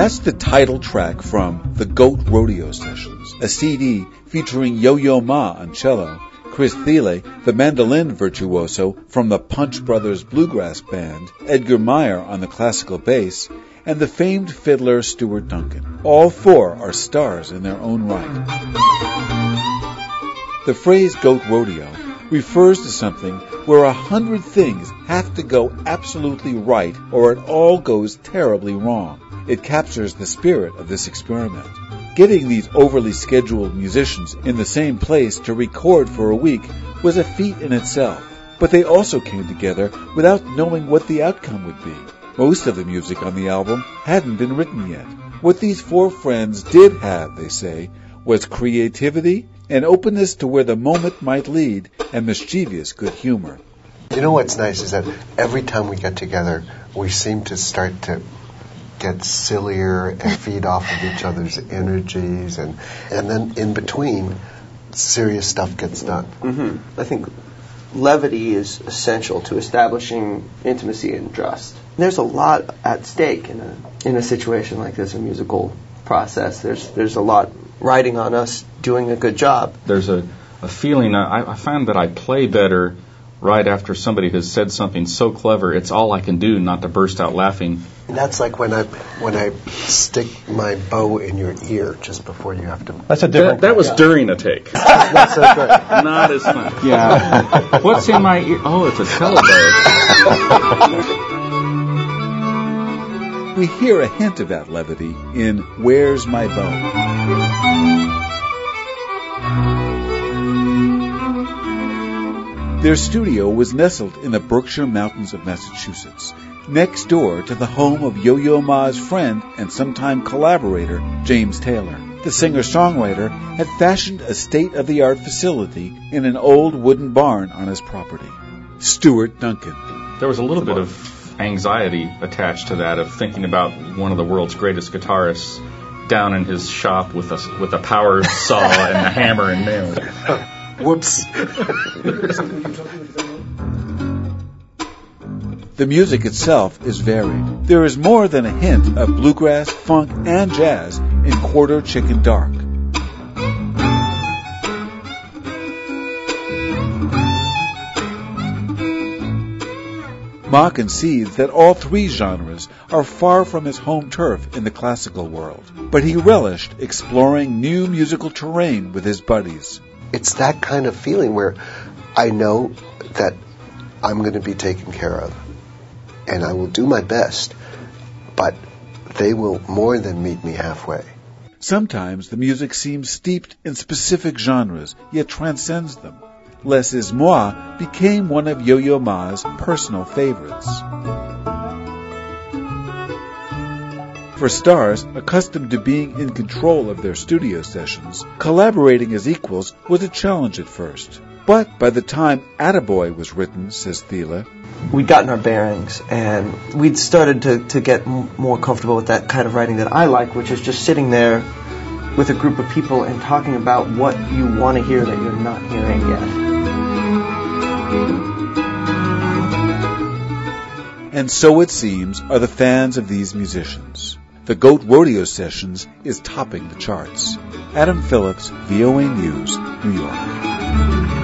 That's the title track from The Goat Rodeo Sessions, a CD featuring Yo-Yo Ma on cello, Chris Thiele, the mandolin virtuoso from the Punch Brothers Bluegrass Band, Edgar Meyer on the classical bass, and the famed fiddler Stuart Duncan. All four are stars in their own right. The phrase goat rodeo refers to something where 100 things have to go absolutely right or it all goes terribly wrong. It captures the spirit of this experiment. Getting these overly scheduled musicians in the same place to record for a week was a feat in itself, but they also came together without knowing what the outcome would be. Most of the music on the album hadn't been written yet. What these four friends did have, they say, was creativity, an openness to where the moment might lead, and mischievous good humor. You know what's nice is that every time we get together, we seem to start to get sillier and feed off of each other's energies, and then in between, serious stuff gets done. Mm-hmm. I think levity is essential to establishing intimacy and trust. There's a lot at stake in a situation like this, a musical process. There's a lot riding on us doing a good job. There's a feeling, I find that I play better right after somebody has said something so clever, it's all I can do not to burst out laughing. And that's like when I stick my bow in your ear just before you have to. That's a different. That was during a take. Not so good. Not as fun. Yeah. What's in my ear? Oh, it's a cello bow. We hear a hint of that levity in Where's My Bow? Their studio was nestled in the Berkshire Mountains of Massachusetts, next door to the home of Yo-Yo Ma's friend and sometime collaborator, James Taylor. The singer-songwriter had fashioned a state-of-the-art facility in an old wooden barn on his property. Stuart Duncan. There was a little bit of anxiety attached to that, of thinking about one of the world's greatest guitarists down in his shop with a power saw and a hammer and nails. Whoops. The music itself is varied. There is more than a hint of bluegrass, funk, and jazz in Quarter Chicken Dark. Ma concedes that all three genres are far from his home turf in the classical world, but he relished exploring new musical terrain with his buddies. It's that kind of feeling where I know that I'm going to be taken care of, and I will do my best, but they will more than meet me halfway. Sometimes the music seems steeped in specific genres, yet transcends them. Les Is Moi became one of Yo-Yo Ma's personal favorites. For stars accustomed to being in control of their studio sessions, collaborating as equals was a challenge at first. But by the time Attaboy was written, says Thiele, we'd gotten our bearings, and we'd started to get more comfortable with that kind of writing that I like, which is just sitting there with a group of people and talking about what you want to hear that you're not hearing yet. And so it seems are the fans of these musicians. The Goat Rodeo Sessions is topping the charts. Adam Phillips, VOA News, New York.